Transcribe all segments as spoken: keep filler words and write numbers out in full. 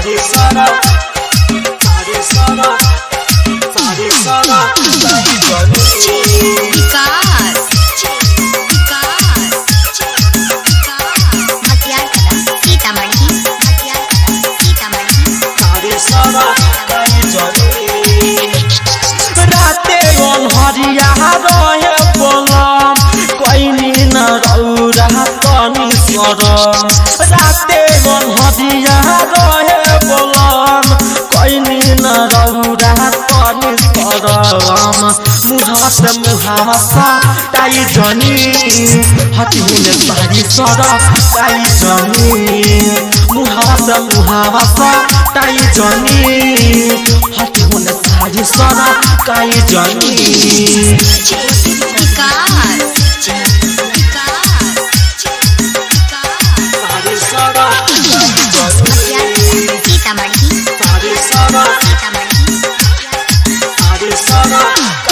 सारे सारा सारे सारा सारे सारा विकास विकास मटियार कला सीतामढ़ी मटियार कला सीतामढ़ी सारे सारा राते हरिया रहे बोलम कोइनी न रौरा तनी सरम राते हरिया रहे बोलम कोइनी न रौरा तनी सरम मुहा से मुहा सा ताई जनी हटी हुने सारी सरम ताई जनी मुहा से मुहा सा ताई जनी हटी हुने सारी सरम ताई जनी विकास सारे सारा मटियार कला सीतामढ़ी सारे सारा सीतामढ़ी सारे सारा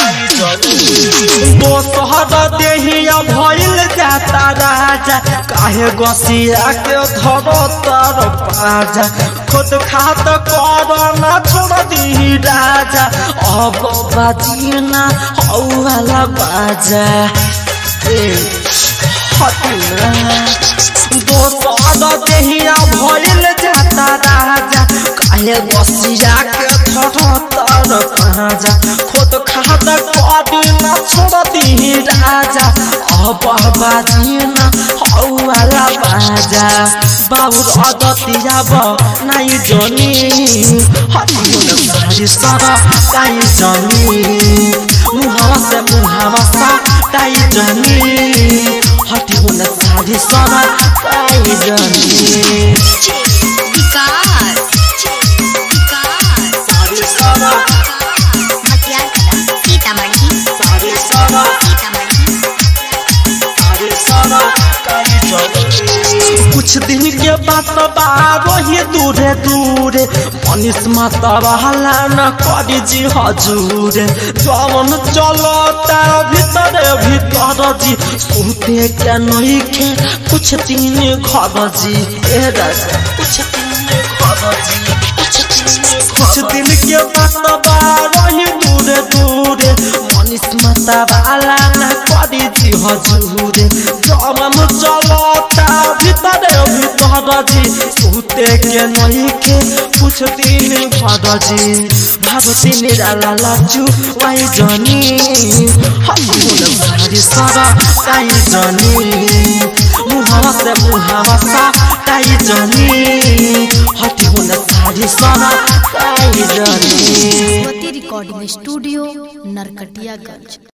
दोसहर देहिया भइल जाता राजा काहे गसिया के धरो तर पाजा खुद खात कर ना छोड़ दी राजा अब बाजीना हौ वाला बाजा ए हटना दोसहर देहिया भइल जाता राजा काहे गसिया के धरो तर पाजा खुद खात कर ना छोड़ दी राजा अब बाजीना हौ वाला बाजा बाबुर अदतिया ब नाई जनी हटियो सारी सारा काई जनी मुहावा से मुहावा सा काई जनी हटियो सारी सारा काई जनी विकास विकास सारी सारा मटियार कला सीतामढ़ी सारी सारा सीतामढ़ी सारी सारा काई जनी कुछ दिन के बात बारो ही दूरे दूरे मनीष माता बहला न करी जी हजूरे जवन चलता भीतर भीतर जी सुते के नहीं के कुछ दिन घर जी ए राजा कुछ दिन घर जी कुछ दिन के बात बारो ही दूरे दूरे मनीष माता बहला न करी जी हजूरे जवन चलता भीतर भीतर जी सुते के नहीं के कुछ दिन घर जी भारती निराला लाजू वाई जनी हमुन सारी सारा काई जनी मुहावा से मुहावा सा काई जनी हटी हुन सारी सारा काई जनी रिकॉर्डिंग स्टूडियो नरकटियागंज।